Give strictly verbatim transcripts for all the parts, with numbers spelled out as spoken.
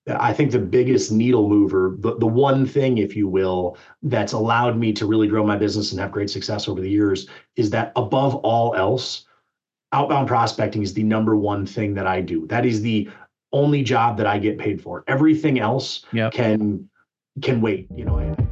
I think the biggest needle mover, the, the one thing, if you will, that's allowed me to really grow my business and have great success over the years is that above all else, outbound prospecting is the number one thing that I do. That is the only job that I get paid for. Everything else Yep. can can wait. You know, I,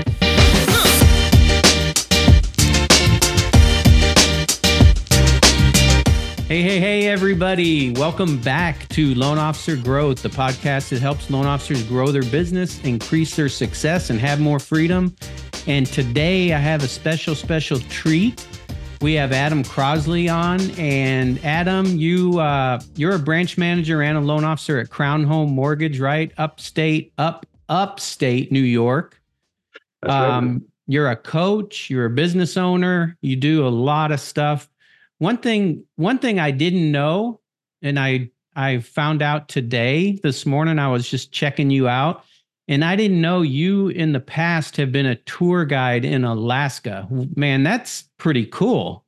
Hey, hey, hey, everybody. Welcome back to Loan Officer Growth, the podcast that helps loan officers grow their business, increase their success, and have more freedom. And today I have a special, special treat. We have Adam Crosley on. And Adam, you, uh, you're a branch manager and a loan officer at Crown Home Mortgage, right? Upstate, up, upstate New York. that's right. Um, you're a coach, you're a business owner, you do a lot of stuff. One thing, one thing I didn't know, and I I found out today, this morning, I was just checking you out, and I didn't know you in the past have been a tour guide in Alaska. Man, that's pretty cool.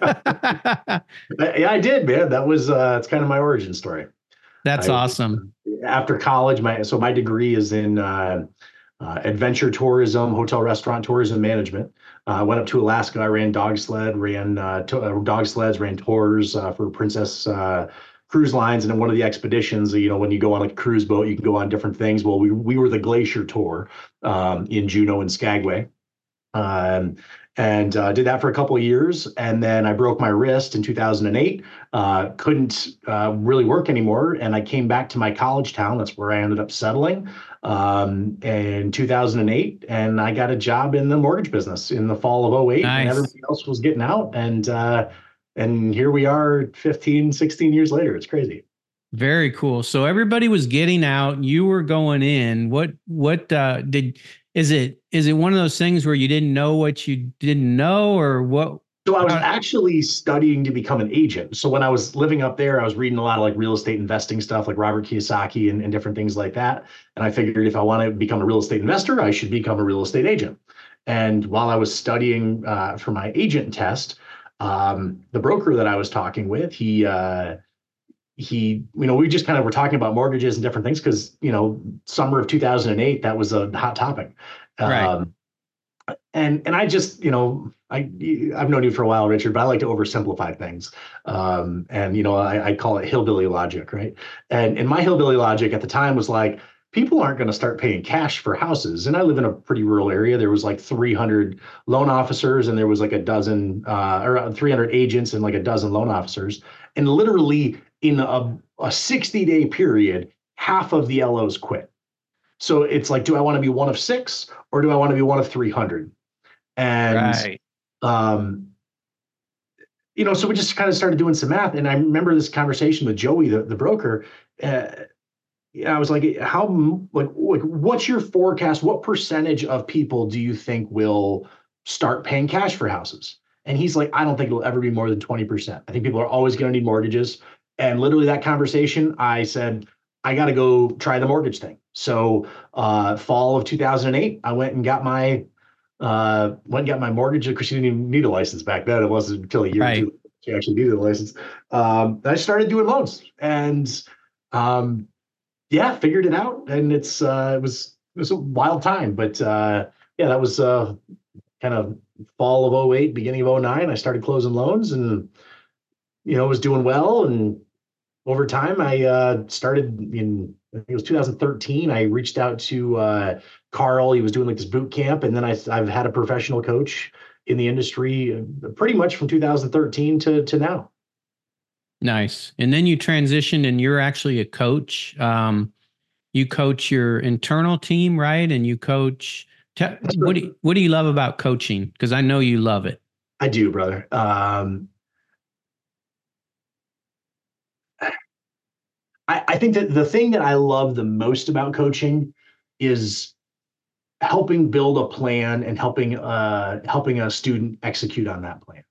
Yeah, I did, man. That was uh, it's kind of my origin story. That's I awesome. After college, my so my degree is in uh, uh, adventure tourism, hotel restaurant tourism management. I uh, went up to Alaska. I ran dog sled, ran uh, to, uh, dog sleds, ran tours uh, for Princess uh, Cruise Lines, and in one of the expeditions, you know, when you go on like a cruise boat, you can go on different things. Well, we we were the Glacier Tour um, in Juneau and Skagway. Um, and uh, did that for a couple of years, and then I broke my wrist in two thousand eight. Uh, couldn't uh, really work anymore, and I came back to my college town. That's where I ended up settling um, in two thousand eight, and I got a job in the mortgage business in the fall of oh eight, and Nice. everybody else was getting out, and uh, and here we are, fifteen, sixteen years later. It's crazy. Very cool. So everybody was getting out, you were going in. What what uh did is it is it one of those things where you didn't know what you didn't know, or what? So I was How, actually studying to become an agent. So when I was living up there, I was reading a lot of like real estate investing stuff, like Robert Kiyosaki and, and different things like that. And I figured if I want to become a real estate investor, I should become a real estate agent. And while I was studying uh, for my agent test, um, the broker that I was talking with, he uh, he, you know, we just kind of were talking about mortgages and different things because, you know, summer of two thousand eight, that was a hot topic. right. Um, and and I just, you know, I I've known you for a while, Richard, but I like to oversimplify things. Um, and you know, I, I call it hillbilly logic, right? And and my hillbilly logic at the time was like, people aren't going to start paying cash for houses. And I live in a pretty rural area. There was like three hundred loan officers, and there was like a dozen, uh, or three hundred agents, and like a dozen loan officers. And literally in a, a sixty day period, half of the L Os quit. So it's like, do I want to be one of six or do I want to be one of three hundred? And, Right. um, you know, so we just kind of started doing some math. And I remember this conversation with Joey, the, the broker. Uh, I was like, how, like, like, what's your forecast? What percentage of people do you think will start paying cash for houses? And he's like, I don't think it'll ever be more than twenty percent. I think people are always going to need mortgages. And literally that conversation, I said, I got to go try the mortgage thing. So uh, fall of two thousand eight, I went and got my uh, went and got my mortgage because you didn't even need a license back then. It wasn't until a year or Right. two you actually needed a license. Um, I started doing loans, and um, yeah, figured it out. And it's uh, it was it was a wild time, but uh, yeah, that was uh, kind of fall of oh eight, beginning of oh nine. I started closing loans, and you know, was doing well. And over time, I uh, started in, I think it was two thousand thirteen. I reached out to uh, Carl. He was doing like this boot camp, and then I, I've had a professional coach in the industry uh, pretty much from two thousand thirteen to to now. Nice. And then you transitioned and you're actually a coach. Um, you coach your internal team, right? And you coach. Te- That's what right. do you, what do you love about coaching? Because I know you love it. I do, brother. Um, I, I think that the thing that I love the most about coaching is helping build a plan and helping uh, helping a student execute on that plan.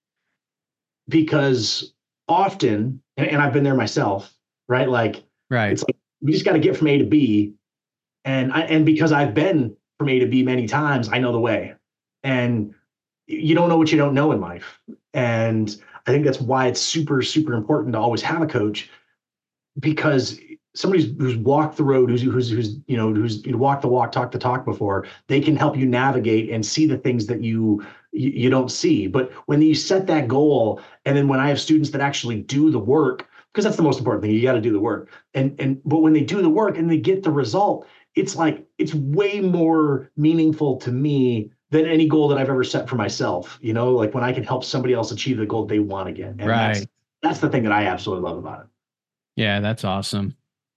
Because often, and, and I've been there myself, right? Like Right. it's like we just got to get from A to B, and I, and because I've been from A to B many times, I know the way. And you don't know what you don't know in life. And I think that's why it's super, super important to always have a coach because somebody who's, who's walked the road, who's who's who's you know who's you know, walked the walk, talked the talk before, they can help you navigate and see the things that you, you you don't see. But when you set that goal, and then when I have students that actually do the work, because that's the most important thing, you got to do the work. And and but when they do the work and they get the result, it's like it's way more meaningful to me than any goal that I've ever set for myself. You know, like when I can help somebody else achieve the goal they want to get. And Right. that's that's the thing that I absolutely love about it. Yeah, that's awesome.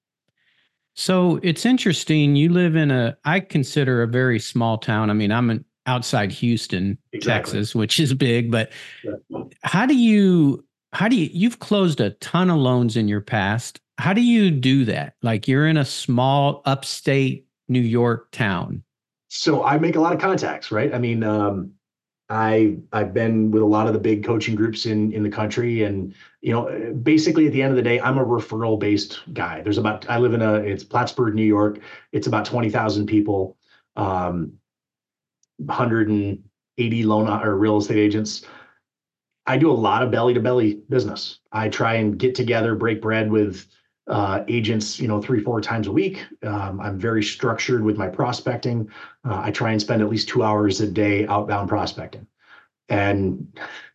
So it's interesting. You live in a, I consider a very small town. I mean, I'm in, outside Houston, Exactly. Texas, which is big, but Yeah. how do you, how do you, you've closed a ton of loans in your past. How do you do that? Like you're in a small upstate New York town. So I make a lot of contacts, right? I mean, um, I I've been with a lot of the big coaching groups in in the country, and you know, basically at the end of the day, I'm a referral based guy. There's about I live in a it's Plattsburgh, New York. It's about twenty thousand people, um, one hundred eighty loan or real estate agents. I do a lot of belly to belly business. I try and get together, break bread with uh, agents, you know, three, four times a week. Um, I'm very structured with my prospecting. Uh, I try and spend at least two hours a day outbound prospecting. And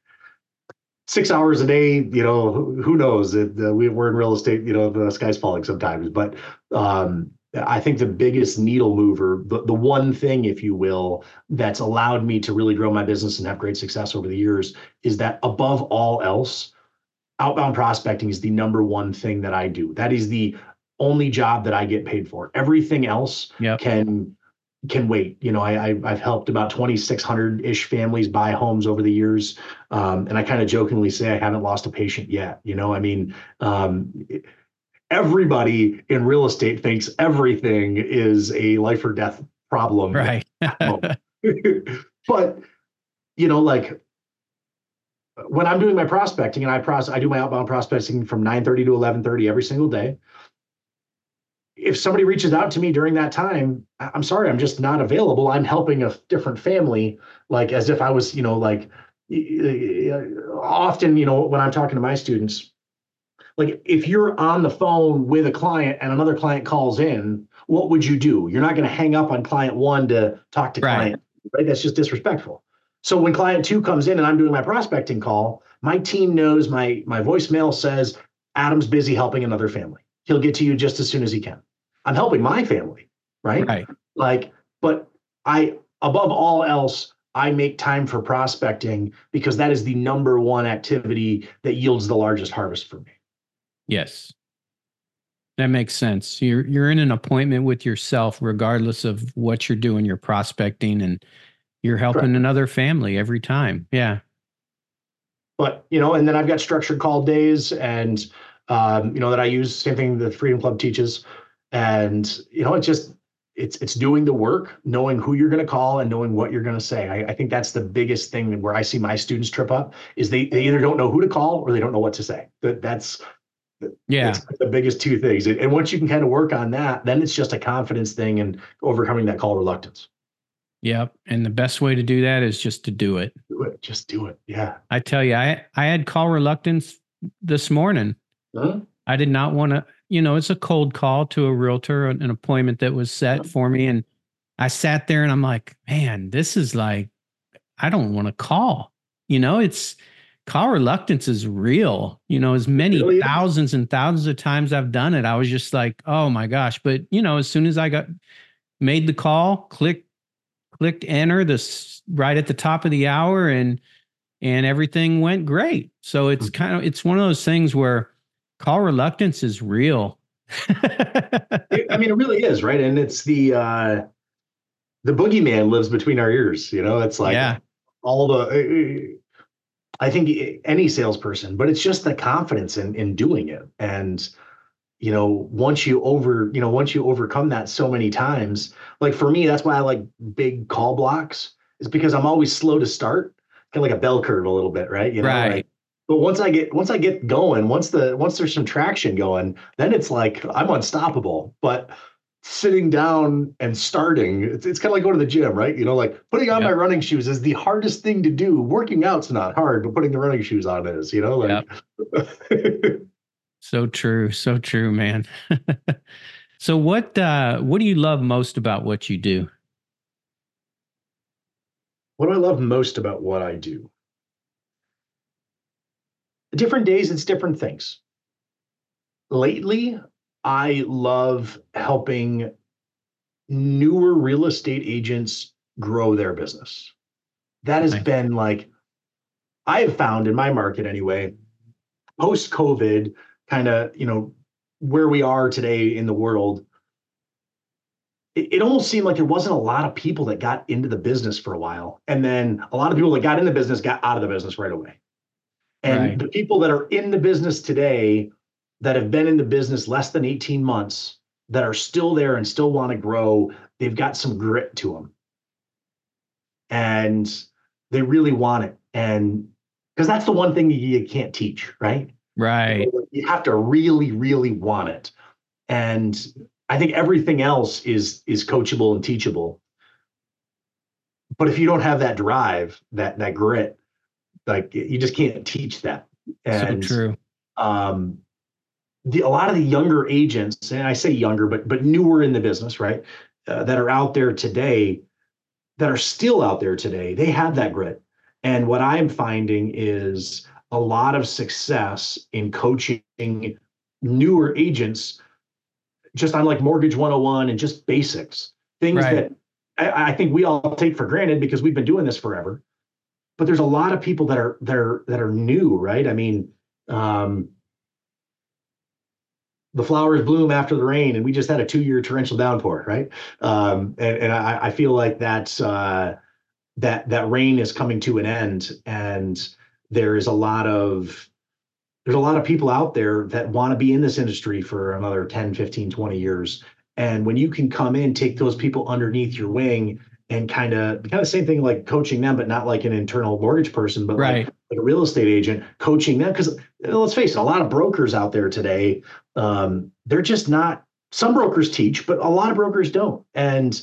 six hours a day, you know, who knows? It, uh, we, we're in real estate, you know, the sky's falling sometimes. But um, I think the biggest needle mover, the, the one thing, if you will, that's allowed me to really grow my business and have great success over the years is that above all else, outbound prospecting is the number one thing that I do. That is the only job that I get paid for. Everything else Yep. can can wait. You know, I, I I've helped about twenty-six hundred ish families buy homes over the years, um, and I kind of jokingly say I haven't lost a patient yet. You know, I mean, um, everybody in real estate thinks everything is a life or death problem, Right. but you know, like when I'm doing my prospecting and I process, I do my outbound prospecting from nine thirty to eleven thirty every single day. If somebody reaches out to me during that time, I'm sorry, I'm just not available. I'm helping a different family, like as if I was, you know, like often, you know, when I'm talking to my students, like if you're on the phone with a client and another client calls in, what would you do? You're not going to hang up on client one to talk to Right. client, right? That's just disrespectful. So when client two comes in and I'm doing my prospecting call, my team knows my my voicemail says, Adam's busy helping another family. He'll get to you just as soon as he can. I'm helping my family, right? Right. Like, but I, above all else, I make time for prospecting because that is the number one activity that yields the largest harvest for me. Yes. That makes sense. You're you're in an appointment with yourself, regardless of what you're doing. You're prospecting and you're helping Correct. another family every time. Yeah. But, you know, and then I've got structured call days and, um, you know, that I use, same thing the Freedom Club teaches. And, you know, it's just, it's, it's doing the work, knowing who you're going to call and knowing what you're going to say. I, I think that's the biggest thing where I see my students trip up is they, they either don't know who to call or they don't know what to say. That that's, Yeah. that's the biggest two things. And once you can kind of work on that, then it's just a confidence thing and overcoming that call reluctance. Yep. And the best way to do that is just to do it. Do it. Just do it. Yeah. I tell you, I, I had call reluctance this morning. Huh? I did not want to, you know, it's a cold call to a realtor, an appointment that was set for me. And I sat there and I'm like, man, this is like, I don't want to call, you know, it's call reluctance is real, you know, as many really thousands and thousands of times I've done it. I was just like, oh my gosh. But, you know, as soon as I got made the call, clicked, clicked enter this right at the top of the hour and, and everything went great. So it's kind of, it's one of those things where call reluctance is real. It, I mean, it really is, right? And it's the, uh, the boogeyman lives between our ears, you know, it's like Yeah. all the, I think any salesperson, but it's just the confidence in, in doing it. And, you know, once you over, you know, once you overcome that so many times, like for me, that's why I like big call blocks is because I'm always slow to start, kind of like a bell curve a little bit, right? You know, Right. like, but once I get, once I get going, once the, once there's some traction going, then it's like, I'm unstoppable. But sitting down and starting, it's, it's kind of like going to the gym, right? You know, like putting on Yep. my running shoes is the hardest thing to do. Working out's not hard, but putting the running shoes on is, you know, like, Yep. So true. So true, man. So what uh what do you love most about what you do? What do I love most about what I do? Different days, it's different things. Lately, I love helping newer real estate agents grow their business. That has Nice. been like, I have found in my market anyway, post COVID, kind of, you know, where we are today in the world, it, it almost seemed like there wasn't a lot of people that got into the business for a while. And then a lot of people that got in the business got out of the business right away. And Right. the people that are in the business today that have been in the business less than eighteen months that are still there and still want to grow, they've got some grit to them. And they really want it. And because that's the one thing you, you can't teach, right? Right. You have to really, really want it. And I think everything else is is coachable and teachable. But if you don't have that drive, that that grit, like you just can't teach that. So And true. um, the a lot of the younger agents, and I say younger, but but newer in the business, right? Uh, that are out there today, that are still out there today, they have that grit. And what I'm finding is a lot of success in coaching newer agents, just on like Mortgage one oh one and just basics, things Right. that I, I think we all take for granted because we've been doing this forever. But there's a lot of people that are that are that are new, right? I mean, um, the flowers bloom after the rain, and we just had a two-year torrential downpour, right? Um, and and I, I feel like that's uh, that that rain is coming to an end, and there is a lot of there's a lot of people out there that want to be in this industry for another ten, fifteen, twenty years. And when you can come in, take those people underneath your wing and kind of kind of same thing like coaching them, but not like an internal mortgage person, but like, Right. like a real estate agent coaching them. Because let's face it, a lot of brokers out there today, um, they're just not, some brokers teach, but a lot of brokers don't. And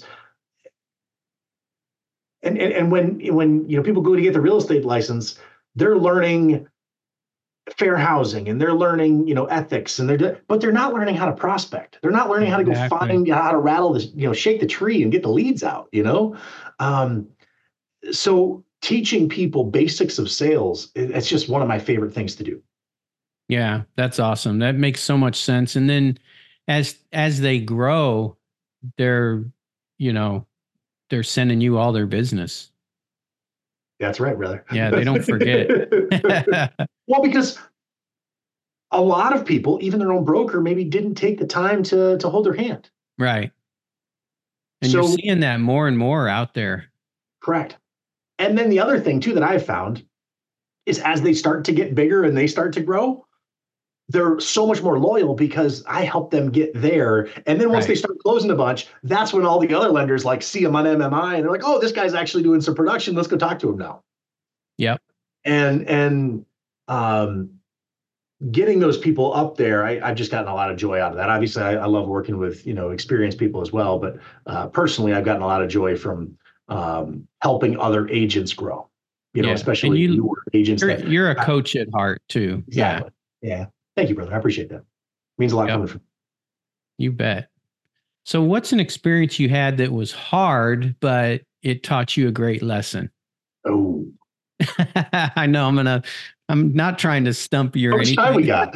and and, and when when you know people go to get the real estate license, they're learning fair housing and they're learning, you know, ethics, and they're but they're not learning how to prospect. They're not learning how to go Exactly. find how to rattle this, you know, shake the tree and get the leads out, you know. Um, so teaching people basics of sales, it, it's just one of my favorite things to do. Yeah, that's awesome. That makes so much sense. And then as as they grow, they're, you know, they're sending you all their business. That's right, brother. Yeah, they don't forget. Well, because a lot of people, even their own broker, maybe didn't take the time to to hold their hand. Right. And you're So seeing that more and more out there. correct. And then the other thing too that I've found is as they start to get bigger and they start to grow, they're so much more loyal because I help them get there. And then once they Right. start closing a bunch, that's when all the other lenders like see them on M M I and they're like, oh, this guy's actually doing some production. Let's go talk to him now. Yep. And and um, getting those people up there, I, I've just gotten a lot of joy out of that. Obviously, I, I love working with you know experienced people as well, but uh, personally, I've gotten a lot of joy from um, helping other agents grow. You know, Yeah. And especially you newer agents you're that you're a I, coach at heart too. Yeah. exactly. Yeah. Thank you, brother. I appreciate that. Means a lot Yep. coming from. You bet. So what's an experience you had that was hard, but it taught you a great lesson? Oh, I know I'm gonna I'm not trying to stump you how or much time we anything. got?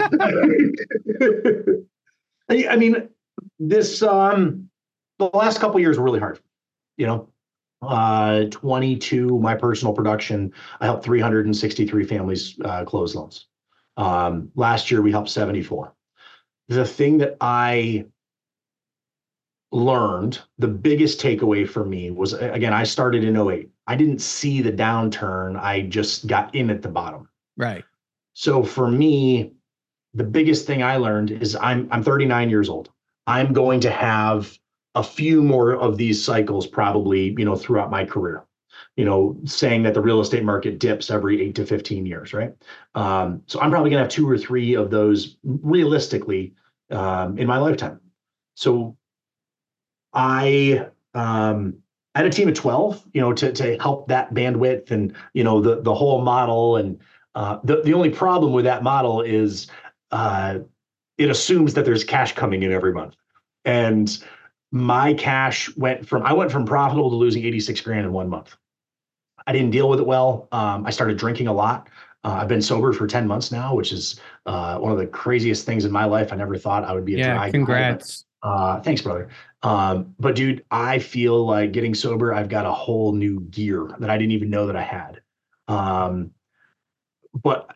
I I mean, this um, the last couple of years were really hard. You know, uh, twenty-two, my personal production, I helped three hundred sixty-three families uh, close loans. Um, last year, we helped seventy-four. The thing that I learned, the biggest takeaway for me was, again, I started in oh eight. I didn't see the downturn. I just got in at the bottom. Right. So for me, the biggest thing I learned is I'm I'm thirty-nine years old. I'm going to have a few more of these cycles probably, you know, throughout my career. You know, saying that the real estate market dips every eight to fifteen years, right? Um, so I'm probably gonna have two or three of those realistically um, in my lifetime. So I um, had a team of twelve, you know, to to help that bandwidth and you know the the whole model. And uh, the the only problem with that model is uh, it assumes that there's cash coming in every month. And my cash went from, I went from profitable to losing eighty-six grand in one month. I didn't deal with it well. Um, I started drinking a lot. Uh, I've been sober for ten months now, which is uh, one of the craziest things in my life. I never thought I would be a Yeah, dry congrats. guy. But, uh, thanks, brother. Um, but dude, I feel like getting sober, I've got a whole new gear that I didn't even know that I had. Um, but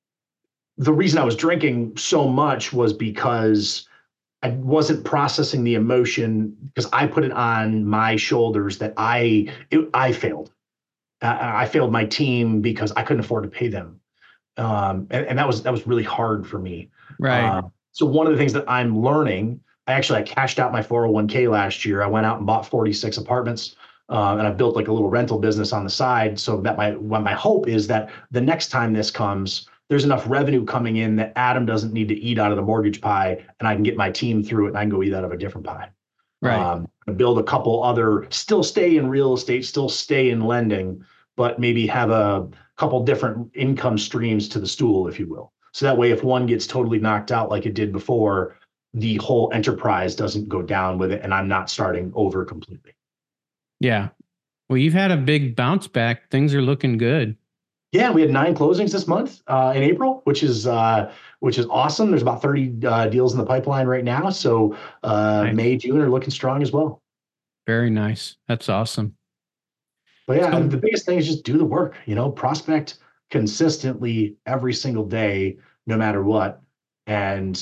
the reason I was drinking so much was because I wasn't processing the emotion, because I put it on my shoulders that I it, I failed. I, I failed my team because I couldn't afford to pay them, um, and, and that was that was really hard for me. Right. Uh, so one of the things that I'm learning, I actually I cashed out my four oh one k last year. I went out and bought forty-six apartments, uh, and I built like a little rental business on the side. So that my what my hope is that the next time this comes, there's enough revenue coming in that Adam doesn't need to eat out of the mortgage pie, and I can get my team through it, and I can go eat out of a different pie. Right. Um, build a couple other, still stay in real estate, still stay in lending, but maybe have a couple different income streams to the stool, if you will. So that way, if one gets totally knocked out like it did before, the whole enterprise doesn't go down with it, and I'm not starting over completely. Yeah. Well, you've had a big bounce back. Things are looking good. Yeah, we had nine closings this month uh, in April, which is uh, which is awesome. There's about thirty uh, deals in the pipeline right now. So uh, Nice. May, June are looking strong as well. Very nice. That's awesome. But yeah, So- the biggest thing is just do the work, you know, prospect consistently every single day, no matter what. And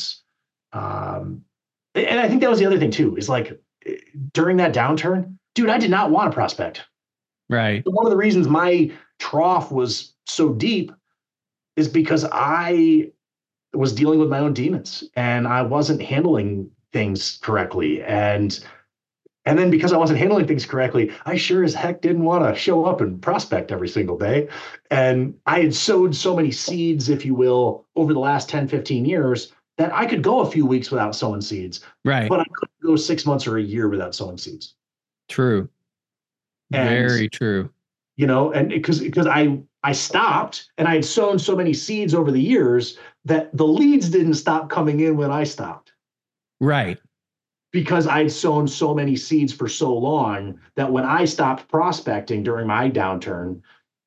um, and I think that was the other thing too, is like during that downturn, dude, I did not want to prospect. Right. One of the reasons my trough was so deep is because I was dealing with my own demons and I wasn't handling things correctly. And and then because I wasn't handling things correctly, I sure as heck didn't want to show up and prospect every single day. And I had sowed so many seeds, if you will, over the last ten, fifteen years that I could go a few weeks without sowing seeds. Right. But I couldn't go six months or a year without sowing seeds. True. And, very true. You know, and because because I I stopped and I had sown so many seeds over the years that the leads didn't stop coming in when I stopped. Right. Because I'd sown so many seeds for so long that when I stopped prospecting during my downturn,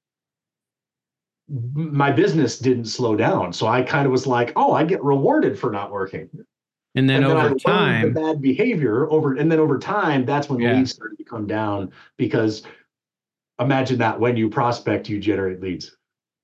my business didn't slow down. So I kind of was like, oh, I get rewarded for not working. And then and over then I time, learned the bad behavior over, and then over time, that's when the Yeah. leads started to come down, because imagine that when you prospect, you generate leads.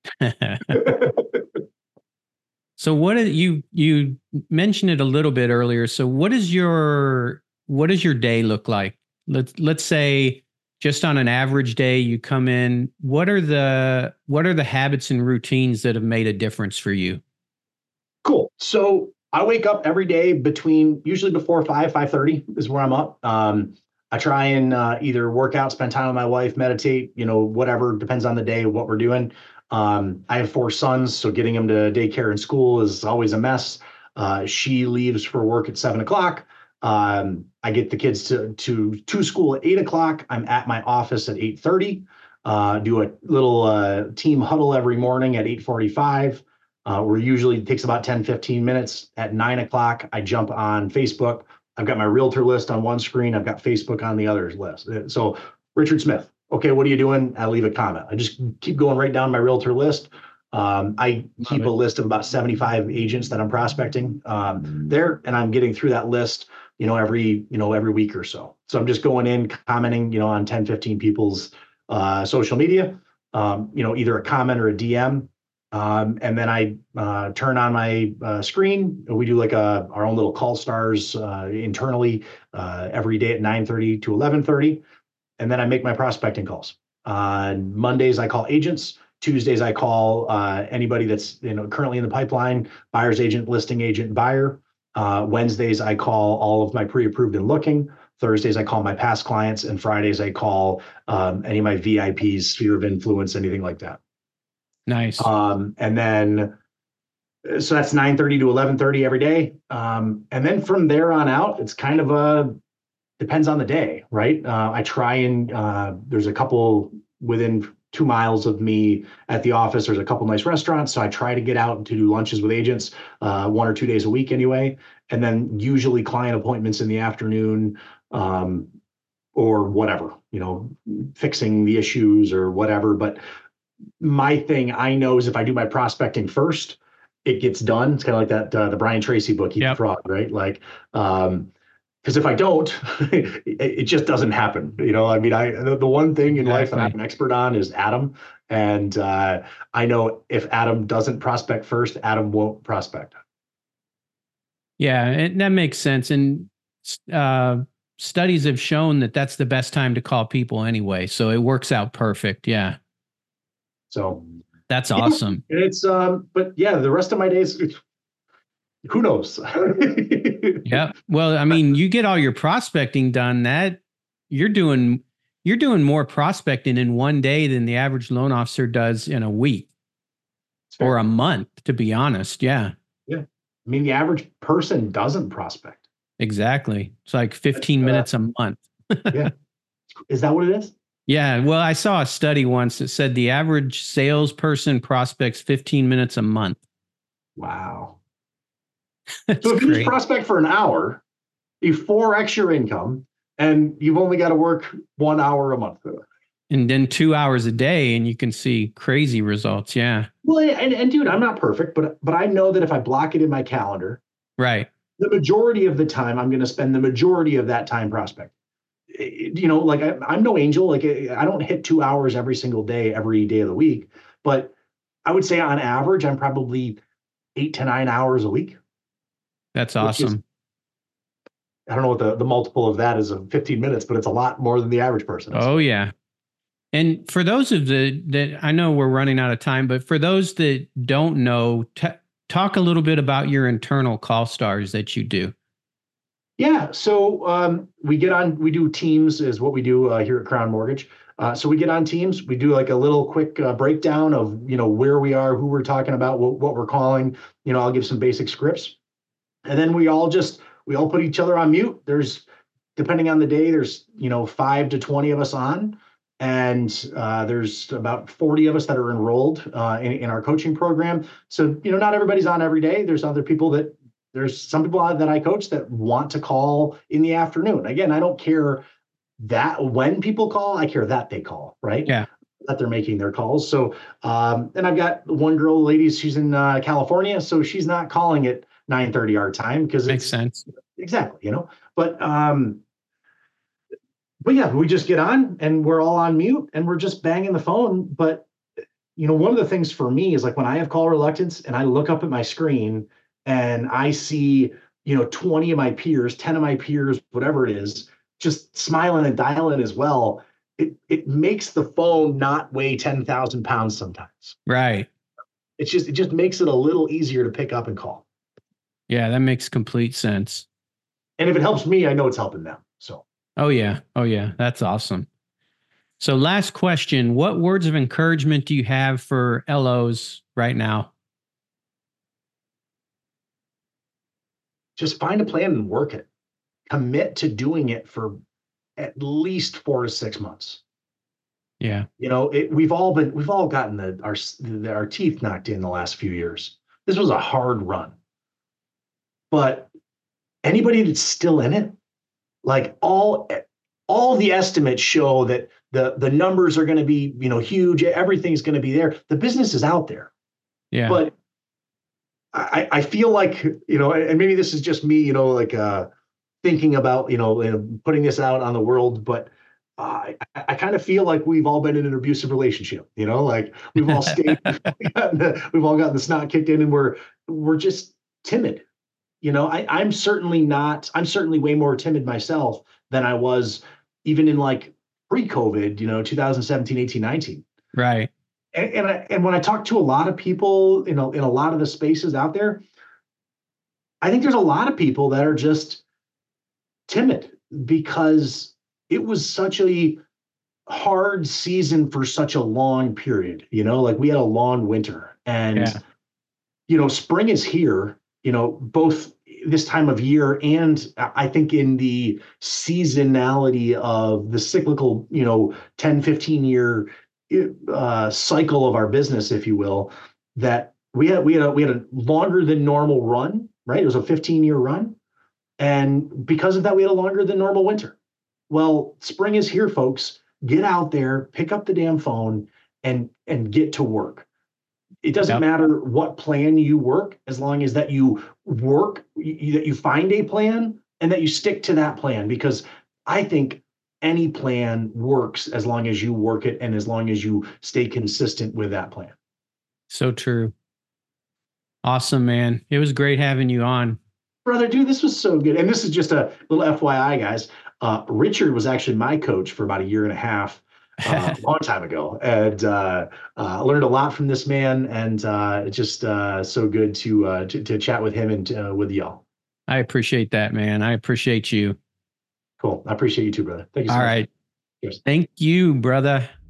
So what is, you you mentioned it a little bit earlier. So what is your what does your day look like? Let's let's say just on an average day you come in, what are the what are the habits and routines that have made a difference for you? Cool. So I wake up every day between, usually before five, five thirty is where I'm up. Um, I try and uh, either work out, spend time with my wife, meditate, you know, whatever, depends on the day, what we're doing. Um, I have four sons, so getting them to daycare and school is always a mess. Uh, she leaves for work at seven o'clock. Um, I get the kids to, to, to school at eight o'clock. I'm at my office at eight thirty. Uh, do a little uh, team huddle every morning at eight forty-five. Uh, we're usually, it takes about ten, fifteen minutes. At nine o'clock, I jump on Facebook. I've got my realtor list on one screen. I've got Facebook on the other list. So Richard Smith, okay, what are you doing? I leave a comment. I just keep going right down my realtor list. Um, I keep a list of about seventy-five agents that I'm prospecting um, there, and I'm getting through that list, you know, every, you know, every week or so. So I'm just going in, commenting, you know, on ten, fifteen people's uh, social media, um, you know, either a comment or a D M. Um, and then I uh, turn on my uh, screen. We do like a, our own little call stars uh, internally uh, every day at nine thirty to eleven thirty. And then I make my prospecting calls. On Mondays, I call agents. Tuesdays, I call uh, anybody that's, you know, currently in the pipeline, buyer's agent, listing agent, buyer. Uh, Wednesdays, I call all of my pre-approved and looking. Thursdays, I call my past clients. And Fridays, I call um, any of my V I Ps, sphere of influence, anything like that. Nice. Um, and then, so that's nine thirty to eleven thirty every day. Um, and then from there on out, it's kind of a, depends on the day, right? Uh, I try and, uh, there's a couple within two miles of me at the office, there's a couple nice restaurants. So I try to get out to do lunches with agents uh, one or two days a week anyway. And then usually client appointments in the afternoon um, or whatever, you know, fixing the issues or whatever. But my thing I know is if I do my prospecting first, it gets done. It's kind of like that, uh, the Brian Tracy book, Eat Yep. the Frog, right? Like, um, because if I don't, it, it just doesn't happen. You know, I mean, I the, the one thing in life that I'm Exactly. an expert on is Adam. And uh, I know if Adam doesn't prospect first, Adam won't prospect. Yeah, and that makes sense. And uh, studies have shown that that's the best time to call people anyway. So it works out perfect. Yeah, So that's yeah, awesome. it's um, but yeah, the rest of my days, it's, who knows? Yeah. Well, I mean, you get all your prospecting done. That you're doing, you're doing more prospecting in one day than the average loan officer does in a week or a month, to be honest. Yeah. Yeah. I mean, the average person doesn't prospect. Exactly. It's like fifteen uh, minutes a month. Yeah. Is that what it is? Yeah. Well, I saw a study once that said the average salesperson prospects fifteen minutes a month. Wow. That's So if you great. just prospect for an hour, you four X your income, and you've only got to work one hour a month. And then two hours a day, and you can see crazy results. Yeah. Well, and, and dude, I'm not perfect, but but I know that if I block it in my calendar, Right. the majority of the time I'm going to spend the majority of that time prospecting. You know, like I, I'm no angel. Like I don't hit two hours every single day, every day of the week, but I would say on average, I'm probably eight to nine hours a week. That's Which is, awesome. I don't know what the, the multiple of that is of fifteen minutes, but it's a lot more than the average person is. Oh yeah. And for those of the that I know we're running out of time, but for those that don't know, t- talk a little bit about your internal call stars that you do. Yeah, so um, we get on, we do Teams is what we do uh, here at Crown Mortgage. Uh, so we get on Teams, we do like a little quick uh, breakdown of, you know, where we are, who we're talking about, what, what we're calling. You know, I'll give some basic scripts. And then we all just, we all put each other on mute. There's, depending on the day, there's, you know, five to twenty of us on. And uh, there's about forty of us that are enrolled uh, in, in our coaching program. So, you know, not everybody's on every day. There's other people that, there's some people that I coach that want to call in the afternoon. Again, I don't care that when people call, I care that they call, right? Yeah. That they're making their calls. So, um, and I've got one girl, ladies, she's in uh, California, so she's not calling at nine thirty our time because Makes it's sense. exactly, you know. But um, but yeah, we just get on and we're all on mute and we're just banging the phone. But you know, one of the things for me is like when I have call reluctance and I look up at my screen and I see, you know, twenty of my peers, ten of my peers, whatever it is, just smiling and dialing as well. It it makes the phone not weigh ten thousand pounds sometimes. Right. It's just, it just makes it a little easier to pick up and call. Yeah, that makes complete sense. And if it helps me, I know it's helping them. So. Oh yeah. Oh yeah. That's awesome. So last question, what words of encouragement do you have for L Os right now? Just find a plan and work it. Commit to doing it for at least four to six months. Yeah. You know, it, we've all been, we've all gotten the, our, the, our teeth knocked in the last few years. This was a hard run. But anybody that's still in it, like all, all the estimates show that the, the numbers are going to be, you know, huge. Everything's going to be there. The business is out there. Yeah. But I, I feel like, you know, and maybe this is just me, you know, like uh, thinking about, you know, putting this out on the world, but uh, I, I kind of feel like we've all been in an abusive relationship, you know, like we've all stayed, we've, gotten the, we've all gotten the snot kicked in and we're, we're just timid. You know, I, I'm certainly not, I'm certainly way more timid myself than I was even in like pre-COVID, you know, two thousand seventeen, eighteen, nineteen. Right. And, and, I, and when I talk to a lot of people in a, in a lot of the spaces out there, I think there's a lot of people that are just timid because it was such a hard season for such a long period. You know, like we had a long winter and, yeah. you know, spring is here, you know, both this time of year and I think in the seasonality of the cyclical, you know, ten, fifteen year uh, cycle of our business, if you will, that we had we had a, we had a longer than normal run, right? It was a fifteen year run, and because of that, we had a longer than normal winter. Well, spring is here, folks. Get out there, pick up the damn phone, and and get to work. It doesn't Yep. matter what plan you work, as long as that you work, you, that you find a plan and that you stick to that plan. Because I think any plan works as long as you work it and as long as you stay consistent with that plan. So true. Awesome, man. It was great having you on. Brother, dude, this was so good. And this is just a little F Y I, guys. Uh, Richard was actually my coach for about a year and a half. Uh, a long time ago, and uh, uh, learned a lot from this man, and uh, it's just uh, so good to, uh, to to chat with him and uh, with y'all. I appreciate that, man. I appreciate you. Cool. I appreciate you too, brother. Thank you so All much. right. Cheers. Thank you, brother.